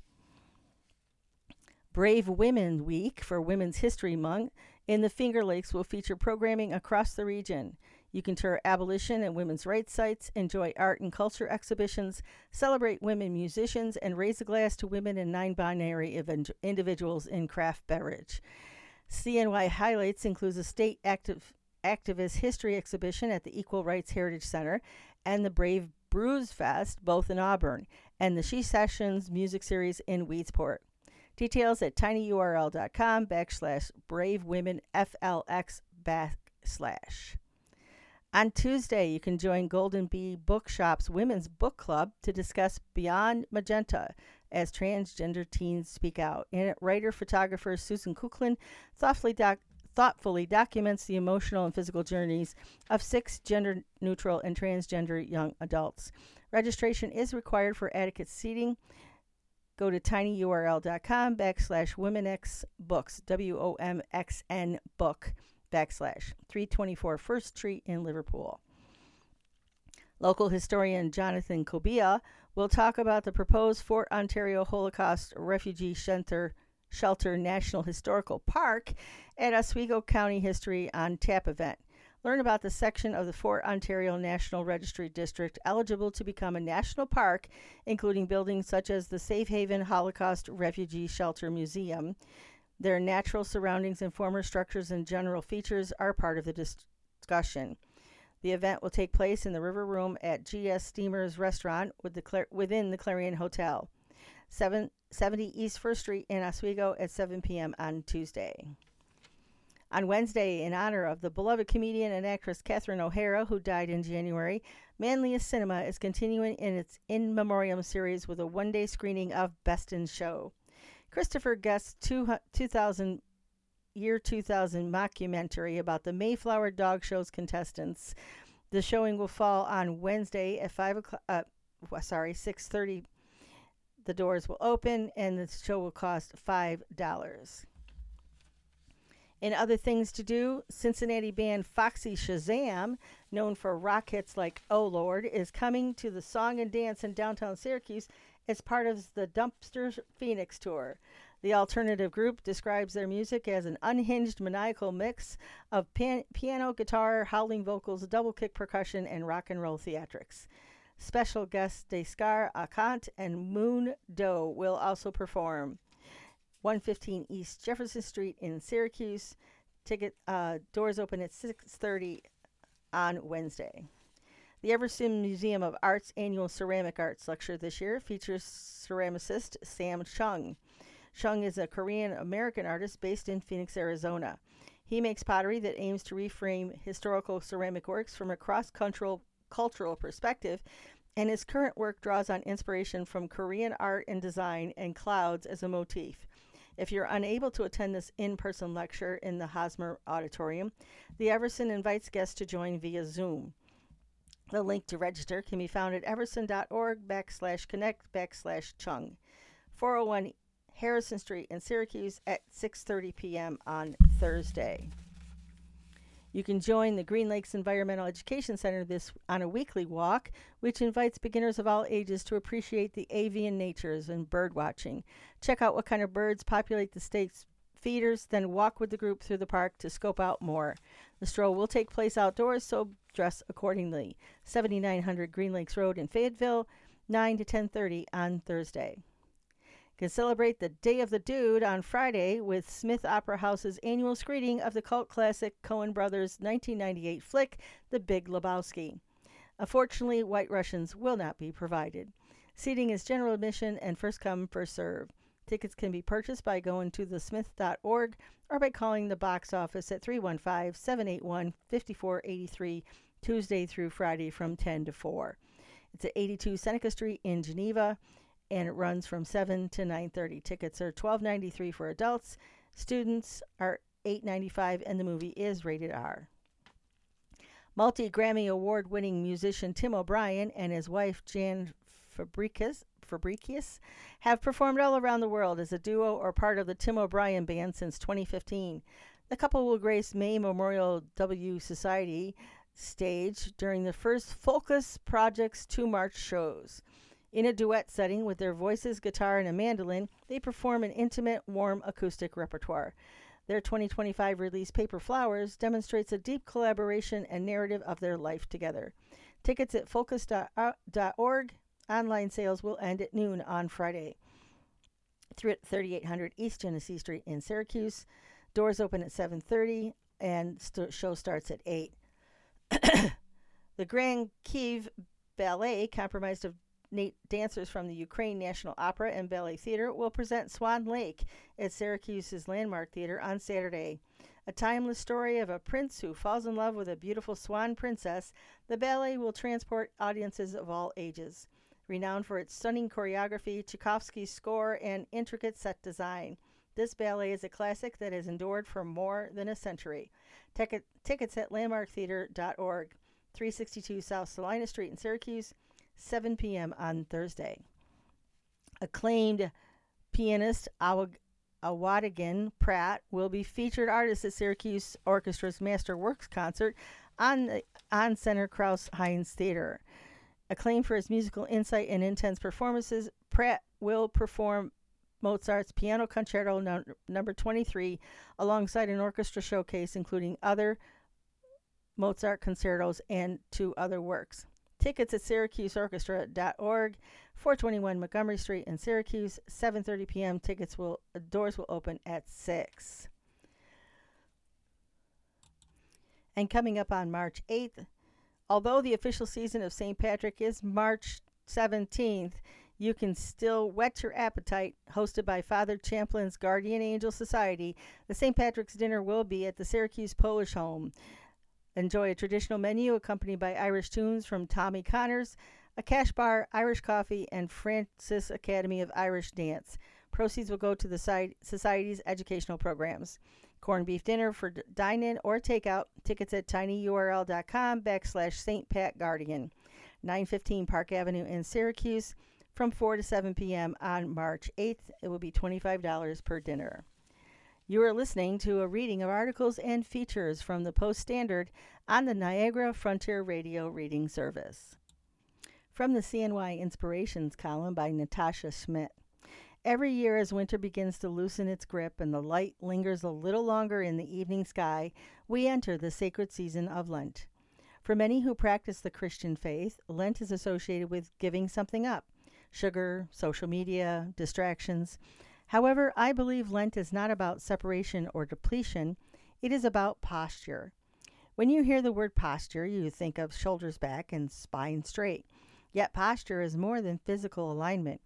Brave Women Week for Women's History Month in the Finger Lakes will feature programming across the region. You can tour abolition and women's rights sites, enjoy art and culture exhibitions, celebrate women musicians, and raise a glass to women and non-binary individuals in craft beverage. CNY highlights includes a state activist history exhibition at the Equal Rights Heritage Center and the Brave Brews Fest, both in Auburn, and the She Sessions music series in Weedsport. Details at tinyurl.com/bravewomenflx/. On Tuesday, you can join Golden Bee Bookshop's Women's Book Club to discuss Beyond Magenta as transgender teens speak out. In it, writer-photographer Susan Kuklin thoughtfully documents the emotional and physical journeys of 6 gender-neutral and transgender young adults. Registration is required for adequate seating. Go to tinyurl.com/womenxbooks, WOMXN book, /324 First Street in Liverpool. Local historian Jonathan Kobia will talk about the proposed Fort Ontario Holocaust Refugee Shelter National Historical Park at Oswego County History on Tap event. Learn about the section of the Fort Ontario National Registry District eligible to become a national park, including buildings such as the Safe Haven Holocaust Refugee Shelter Museum. Their natural surroundings and former structures and general features are part of the discussion. The event will take place in the River Room at GS Steamers Restaurant within the Clarion Hotel, 770 East 1st Street in Oswego at 7 p.m. on Tuesday. On Wednesday, in honor of the beloved comedian and actress Catherine O'Hara, who died in January, Manlius Cinema is continuing in its In Memoriam series with a one-day screening of Best in Show. Christopher Guest's 2000 mockumentary about the Mayflower Dog Show's contestants The showing will fall on Wednesday at 5 o'clock. 6:30. The doors will open, and the show will cost $5. In other things to do, Cincinnati band Foxy Shazam, known for rock hits like Oh Lord, is coming to the Song and Dance in downtown Syracuse as part of the Dumpster Phoenix tour. The alternative group describes their music as an unhinged, maniacal mix of piano, guitar, howling vocals, double kick percussion, and rock and roll theatrics. Special guests Descar Akant and Moon Doe will also perform. 115 East Jefferson Street in Syracuse. Ticket doors open at 6:30 on Wednesday. The Everson Museum of Art's annual Ceramic Arts lecture this year features ceramicist Sam Chung. Chung is a Korean-American artist based in Phoenix, Arizona. He makes pottery that aims to reframe historical ceramic works from a cross-cultural perspective, and his current work draws on inspiration from Korean art and design and clouds as a motif. If you're unable to attend this in-person lecture in the Hosmer Auditorium, the Everson invites guests to join via Zoom. The link to register can be found at everson.org/connect/Chung. 401 Harrison Street in Syracuse at 6:30 p.m. on Thursday. You can join the Green Lakes Environmental Education Center on a weekly walk, which invites beginners of all ages to appreciate the avian natures and bird watching. Check out what kind of birds populate the state's feeders, then walk with the group through the park to scope out more. The stroll will take place outdoors, so dress accordingly. 7900 Green Lakes Road in Fayetteville, 9 to 10:30 on Thursday. Can celebrate the Day of the Dude on Friday with Smith Opera House's annual screening of the cult classic Coen Brothers' 1998 flick, The Big Lebowski. Unfortunately, White Russians will not be provided. Seating is general admission and first come, first serve. Tickets can be purchased by going to thesmith.org or by calling the box office at 315-781-5483, Tuesday through Friday from 10 to 4. It's at 82 Seneca Street in Geneva, and it runs from 7 to 9:30. Tickets are $12.93 for adults. Students are $8.95, and the movie is rated R. Multi-Grammy Award-winning musician Tim O'Brien and his wife Jan Fabricius have performed all around the world as a duo or part of the Tim O'Brien Band since 2015. The couple will grace May Memorial W Society stage during the first Focus Project's 2 March shows. In a duet setting with their voices, guitar, and a mandolin, they perform an intimate, warm acoustic repertoire. Their 2025 release, Paper Flowers, demonstrates a deep collaboration and narrative of their life together. Tickets at focus.org. Online sales will end at noon on Friday. 3800 East Genesee Street in Syracuse. Doors open at 7:30 and show starts at 8. The Grand Kiev Ballet, comprised of dancers from the Ukraine National Opera and Ballet Theater, will present Swan Lake at Syracuse's Landmark Theater on Saturday. A timeless story of a prince who falls in love with a beautiful swan princess, the ballet will transport audiences of all ages. Renowned for its stunning choreography, Tchaikovsky's score, and intricate set design, this ballet is a classic that has endured for more than a century. Tickets at landmarktheater.org. 362 South Salina Street in Syracuse, 7 p.m. on Thursday. Acclaimed pianist Awadigan Pratt will be featured artist at Syracuse Orchestra's Masterworks concert on Center Krauss Heinz Theater. Acclaimed for his musical insight and intense performances, Pratt will perform Mozart's Piano Concerto number 23 alongside an orchestra showcase including other Mozart concertos and 2 other works. Tickets at syracuseorchestra.org. 421 Montgomery Street in Syracuse, 7:30 p.m. Doors will open at 6. And coming up on March 8th, although the official season of St. Patrick is March 17th, you can still whet your appetite. Hosted by Father Champlin's Guardian Angel Society, the St. Patrick's dinner will be at the Syracuse Polish Home. Enjoy a traditional menu accompanied by Irish tunes from Tommy Connors, a cash bar, Irish coffee, and Francis Academy of Irish Dance. Proceeds will go to the Society's educational programs. Corned beef dinner for dine-in or takeout. Tickets at tinyurl.com/St. Pat Guardian. 915 Park Avenue in Syracuse from 4 to 7 p.m. on March 8th. It will be $25 per dinner. You are listening to a reading of articles and features from the Post-Standard on the Niagara Frontier Radio Reading Service. From the CNY Inspirations column by Natasha Schmidt. Every year as winter begins to loosen its grip and the light lingers a little longer in the evening sky, we enter the sacred season of Lent. For many who practice the Christian faith, Lent is associated with giving something up: sugar, social media, distractions. However, I believe Lent is not about separation or depletion. It is about posture. When you hear the word posture, you think of shoulders back and spine straight. Yet posture is more than physical alignment.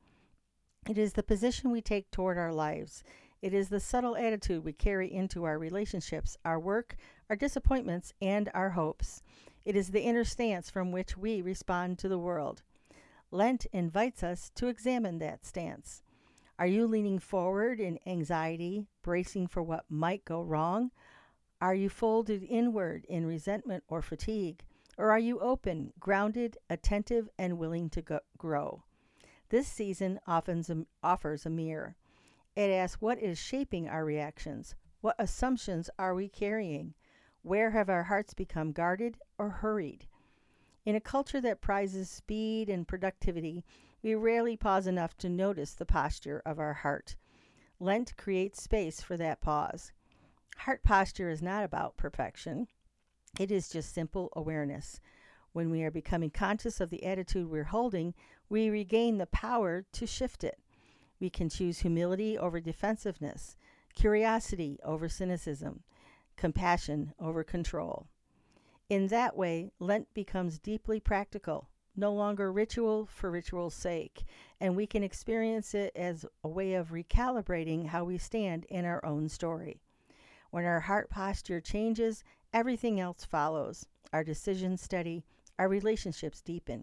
It is the position we take toward our lives. It is the subtle attitude we carry into our relationships, our work, our disappointments, and our hopes. It is the inner stance from which we respond to the world. Lent invites us to examine that stance. Are you leaning forward in anxiety, bracing for what might go wrong? Are you folded inward in resentment or fatigue? Or are you open, grounded, attentive, and willing to grow? This season often offers a mirror. It asks, what is shaping our reactions? What assumptions are we carrying? Where have our hearts become guarded or hurried? In a culture that prizes speed and productivity, we rarely pause enough to notice the posture of our heart. Lent creates space for that pause. Heart posture is not about perfection. It is just simple awareness. When we are becoming conscious of the attitude we're holding, we regain the power to shift it. We can choose humility over defensiveness, curiosity over cynicism, compassion over control. In that way, Lent becomes deeply practical, no longer ritual for ritual's sake, and we can experience it as a way of recalibrating how we stand in our own story. When our heart posture changes, everything else follows. Our decisions steady, our relationships deepen.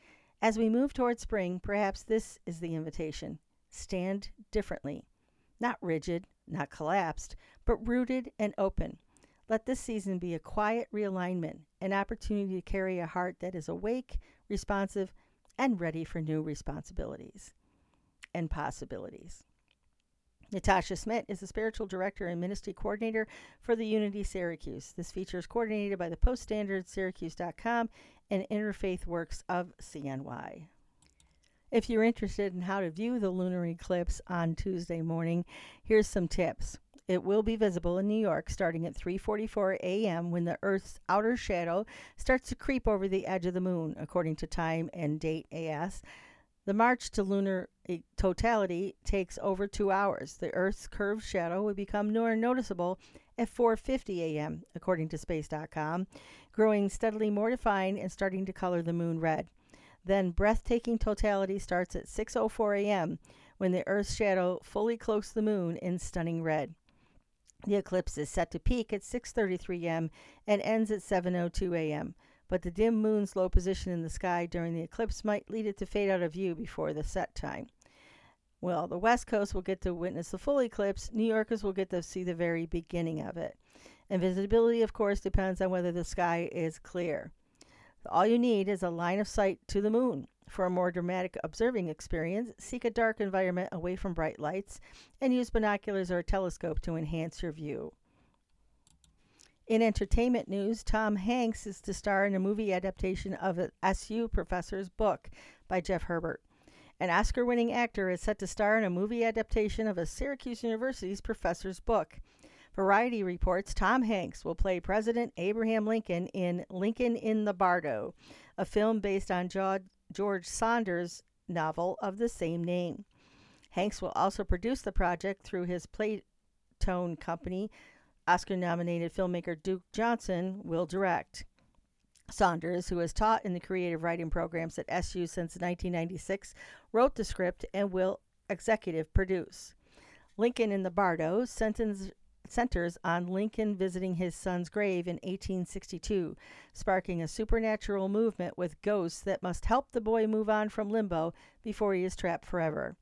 As we move toward spring, perhaps this is the invitation. Stand differently. Not rigid, not collapsed, but rooted and open. Let this season be a quiet realignment, an opportunity to carry a heart that is awake, responsive, and ready for new responsibilities and possibilities. Natasha Schmidt is the spiritual director and ministry coordinator for the Unity Syracuse. This feature is coordinated by the Post-Standard, Syracuse.com, and Interfaith Works of CNY. If you're interested in how to view the lunar eclipse on Tuesday morning, here's some tips. It will be visible in New York starting at 3:44 a.m. when the Earth's outer shadow starts to creep over the edge of the moon, according to Time and Date AS. The march to lunar totality takes over 2 hours. The Earth's curved shadow will become more noticeable at 4:50 a.m., according to Space.com, growing steadily more defined and starting to color the moon red. Then breathtaking totality starts at 6:04 a.m., when the Earth's shadow fully cloaks the moon in stunning red. The eclipse is set to peak at 6:33 a.m. and ends at 7:02 a.m., but the dim moon's low position in the sky during the eclipse might lead it to fade out of view before the set time. Well, the West Coast will get to witness the full eclipse. New Yorkers will get to see the very beginning of it. And visibility, of course, depends on whether the sky is clear. All you need is a line of sight to the moon. For a more dramatic observing experience, seek a dark environment away from bright lights and use binoculars or a telescope to enhance your view. In entertainment news, Tom Hanks is to star in a movie adaptation of an SU professor's book by Jeff Herbert. An Oscar-winning actor is set to star in a movie adaptation of a Syracuse University's professor's book. Variety reports Tom Hanks will play President Abraham Lincoln in Lincoln in the Bardo, a film based on George Saunders' novel of the same name. Hanks will also produce the project through his Playtone company. Oscar-nominated filmmaker Duke Johnson will direct. Saunders, who has taught in the creative writing programs at SU since 1996, wrote the script and will executive produce. Lincoln in the Bardo centers on Lincoln visiting his son's grave in 1862, sparking a supernatural movement with ghosts that must help the boy move on from limbo before he is trapped forever.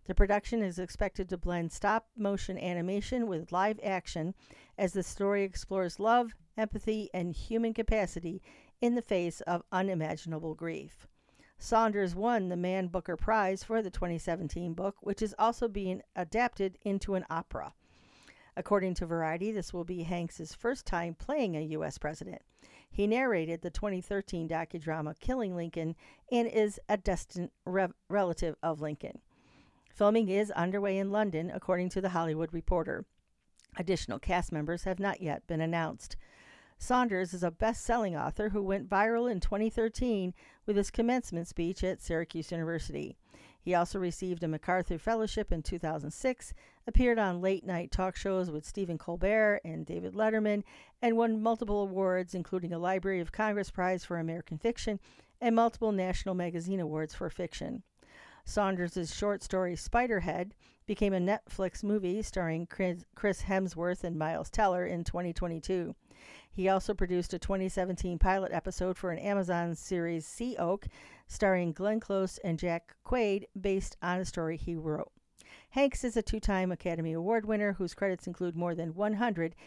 The production is expected to blend stop motion animation with live action as the story explores love, empathy, and human capacity in the face of unimaginable grief. Saunders won the Man Booker Prize for the 2017 book, which is also being adapted into an opera. According to Variety, this will be Hanks's first time playing a U.S. president. He narrated the 2013 docudrama Killing Lincoln and is a distant relative of Lincoln. Filming is underway in London, according to The Hollywood Reporter. Additional cast members have not yet been announced. Saunders is a best-selling author who went viral in 2013 with his commencement speech at Syracuse University. He also received a MacArthur Fellowship in 2006, appeared on late-night talk shows with Stephen Colbert and David Letterman, and won multiple awards, including a Library of Congress Prize for American Fiction and multiple National Magazine Awards for fiction. Saunders' short story Spiderhead became a Netflix movie starring Chris Hemsworth and Miles Teller in 2022. He also produced a 2017 pilot episode for an Amazon series, Sea Oak, starring Glenn Close and Jack Quaid, based on a story he wrote. Hanks is a two-time Academy Award winner whose credits include more than 100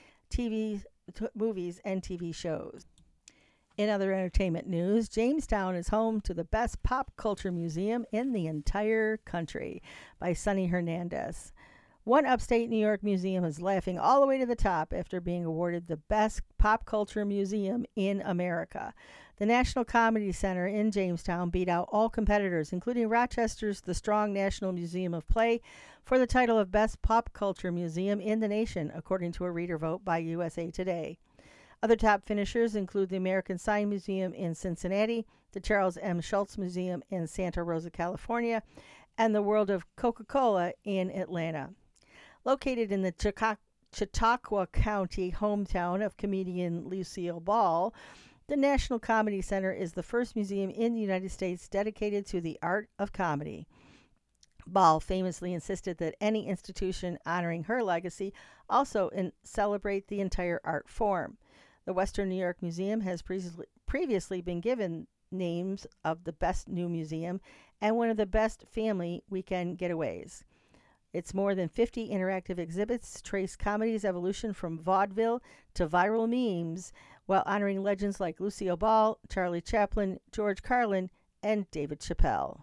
movies and TV shows. In other entertainment news, Jamestown is home to the best pop culture museum in the entire country by Sonny Hernandez. One upstate New York museum is laughing all the way to the top after being awarded the best pop culture museum in America. The National Comedy Center in Jamestown beat out all competitors, including Rochester's The Strong National Museum of Play, for the title of Best Pop Culture Museum in the nation, according to a reader vote by USA Today. Other top finishers include the American Sign Museum in Cincinnati, the Charles M. Schulz Museum in Santa Rosa, California, and the World of Coca-Cola in Atlanta. Located in the Chautauqua County hometown of comedian Lucille Ball, the National Comedy Center is the first museum in the United States dedicated to the art of comedy. Ball famously insisted that any institution honoring her legacy also celebrate the entire art form. The Western New York Museum has previously been given names of the best new museum and one of the best family weekend getaways. Its more than 50 interactive exhibits trace comedy's evolution from vaudeville to viral memes while honoring legends like Lucille Ball, Charlie Chaplin, George Carlin, and David Chappelle.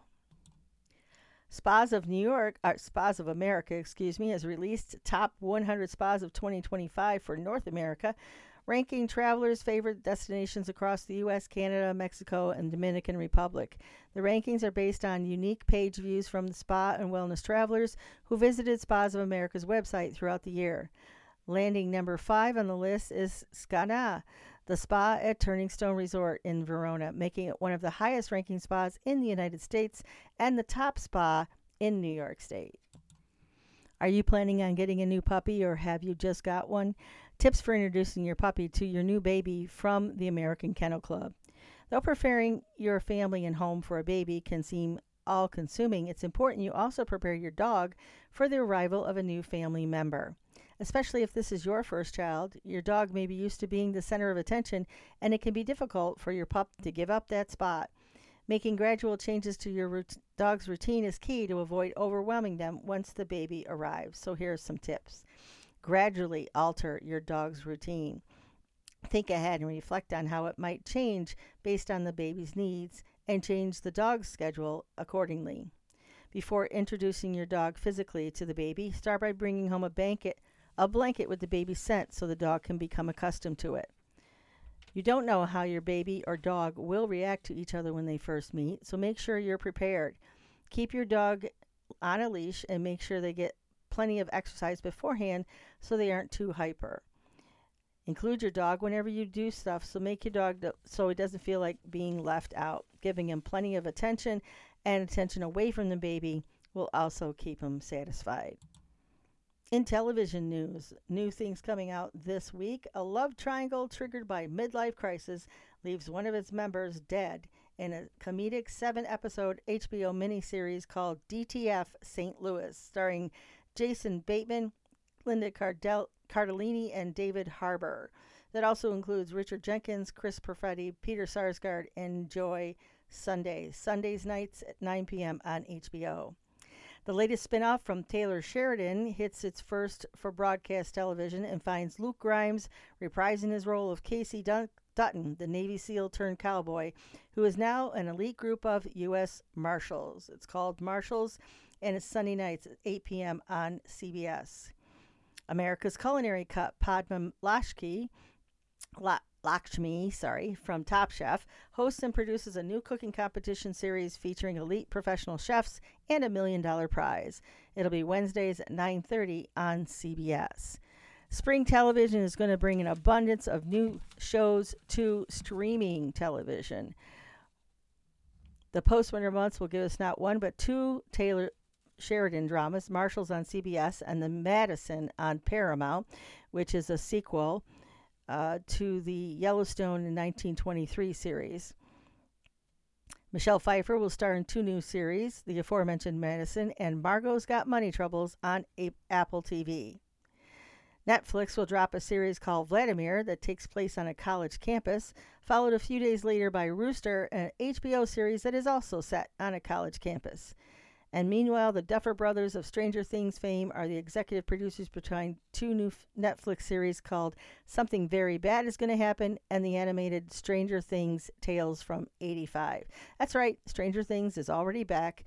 Spas of America, has released top 100 spas of 2025 for North America, ranking travelers' favorite destinations across the U.S., Canada, Mexico, and Dominican Republic. The rankings are based on unique page views from the spa and wellness travelers who visited Spas of America's website throughout the year. Landing number 5 on the list is Scana, the spa at Turning Stone Resort in Verona, making it one of the highest ranking spas in the United States and the top spa in New York State. Are you planning on getting a new puppy or have you just got one? Tips for introducing your puppy to your new baby from the American Kennel Club. Though preparing your family and home for a baby can seem all-consuming, it's important you also prepare your dog for the arrival of a new family member. Especially if this is your first child, your dog may be used to being the center of attention, and it can be difficult for your pup to give up that spot. Making gradual changes to your dog's routine is key to avoid overwhelming them once the baby arrives. So here are some tips. Gradually alter your dog's routine. Think ahead and reflect on how it might change based on the baby's needs and change the dog's schedule accordingly. Before introducing your dog physically to the baby, start by bringing home a blanket with the baby's scent so the dog can become accustomed to it. You don't know how your baby or dog will react to each other when they first meet, so make sure you're prepared. Keep your dog on a leash and make sure they get plenty of exercise beforehand so they aren't too hyper. Include your dog whenever you do stuff, so make your dog so it doesn't feel like being left out. Giving him plenty of attention and attention away from the baby will also keep him satisfied. In television news, new things coming out this week. A love triangle triggered by midlife crisis leaves one of its members dead in a comedic 7-episode HBO miniseries called DTF St. Louis, starring Jason Bateman, Linda Cardellini, and David Harbour. That also includes Richard Jenkins, Chris Perfetti, Peter Sarsgaard, and Joy Sunday. Sundays nights at 9 p.m. on HBO. The latest spin-off from Taylor Sheridan hits its first for broadcast television and finds Luke Grimes reprising his role of Casey Dutton, the Navy SEAL turned cowboy, who is now an elite group of U.S. Marshals. It's called Marshals, and it's Sunday nights at 8 p.m. on CBS. America's Culinary Padma Lakshmi, from Top Chef, hosts and produces a new cooking competition series featuring elite professional chefs and a $1 million prize. It'll be Wednesdays at 9:30 on CBS. Spring television is going to bring an abundance of new shows to streaming television. The post-winter months will give us not one but two Taylor Sheridan dramas, Marshals on CBS and The Madison on Paramount, which is a sequel to the Yellowstone in 1923 series. Michelle Pfeiffer will star in two new series, the aforementioned Madison and Margot's Got Money Troubles on Apple TV. Netflix will drop a series called Vladimir that takes place on a college campus, followed a few days later by Rooster, an HBO series that is also set on a college campus. And meanwhile, the Duffer Brothers of Stranger Things fame are the executive producers behind two new Netflix series called Something Very Bad Is Going to Happen and the animated Stranger Things Tales from '85. That's right, Stranger Things is already back.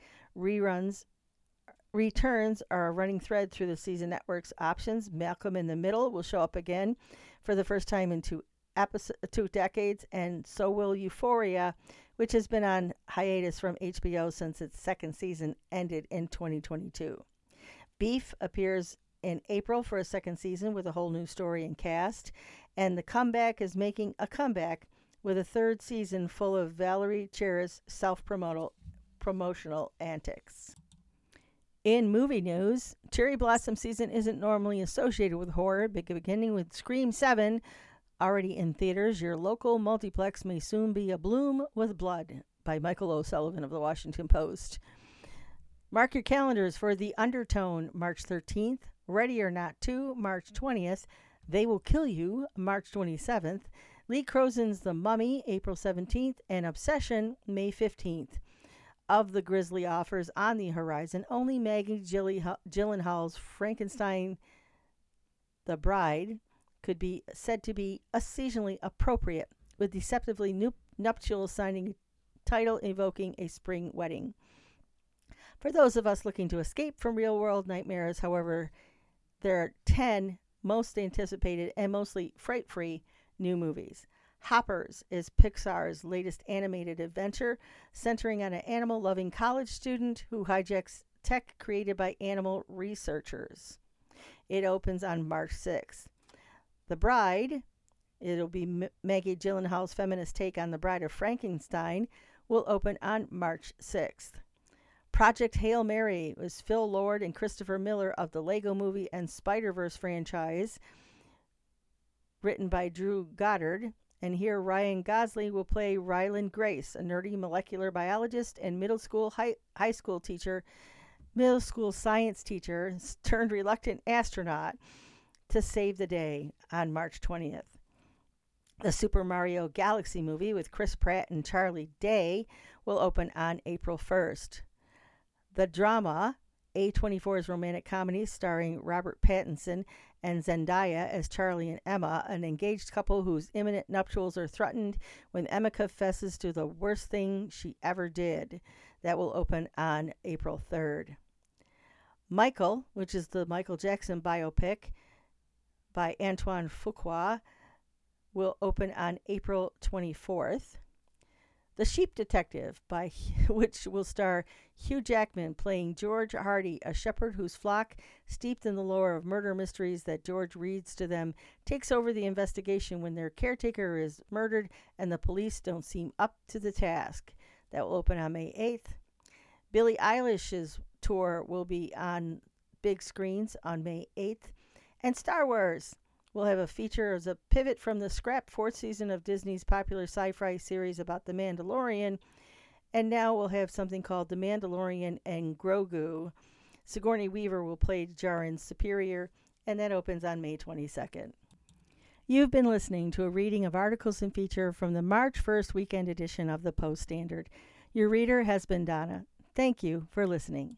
Returns are a running thread through the season network's options. Malcolm in the Middle will show up again for the first time in two decades, and so will Euphoria, which has been on hiatus from HBO since its second season ended in 2022. Beef appears in April for a second season with a whole new story and cast, and The Comeback is making a comeback with a third season full of Valerie Cherry's self-promotional antics. In movie news, Cherry Blossom season isn't normally associated with horror, but beginning with Scream 7, already in theaters, your local multiplex may soon be abloom with blood, by Michael O'Sullivan of the Washington Post. Mark your calendars for The Undertone, March 13th, Ready or Not 2, March 20th, They Will Kill You, March 27th, Lee Crozin's The Mummy, April 17th, and Obsession, May 15th. Of the grisly offers on the horizon, only Maggie Gyllenhaal's Frankenstein the Bride could be said to be seasonally appropriate, with deceptively nuptial signing title evoking a spring wedding. For those of us looking to escape from real-world nightmares, however, there are 10 most anticipated and mostly fright-free new movies. Hoppers is Pixar's latest animated adventure, centering on an animal-loving college student who hijacks tech created by animal researchers. It opens on March 6th. The Bride, it'll be Maggie Gyllenhaal's feminist take on The Bride of Frankenstein, will open on March 6th. Project Hail Mary was Phil Lord and Christopher Miller of the Lego Movie and Spider-Verse franchise, written by Drew Goddard. And here Ryan Gosling will play Ryland Grace, a nerdy molecular biologist and middle school science teacher turned reluctant astronaut to save the day on March 20th. The Super Mario Galaxy movie with Chris Pratt and Charlie Day will open on April 1st. The drama, A24's romantic comedy starring Robert Pattinson and Zendaya as Charlie and Emma, an engaged couple whose imminent nuptials are threatened when Emma confesses to the worst thing she ever did. That will open on April 3rd. Michael, which is the Michael Jackson biopic by Antoine Fuqua, will open on April 24th. The Sheep Detective, which will star Hugh Jackman playing George Hardy, a shepherd whose flock, steeped in the lore of murder mysteries that George reads to them, takes over the investigation when their caretaker is murdered and the police don't seem up to the task. That will open on May 8th. Billie Eilish's tour will be on big screens on May 8th. And Star Wars will have a feature as a pivot from the scrapped fourth season of Disney's popular sci-fi series about The Mandalorian, and now we'll have something called The Mandalorian and Grogu. Sigourney Weaver will play Djarin's superior, and that opens on May 22nd. You've been listening to a reading of articles and feature from the March 1st weekend edition of the Post Standard. Your reader has been Donna. Thank you for listening.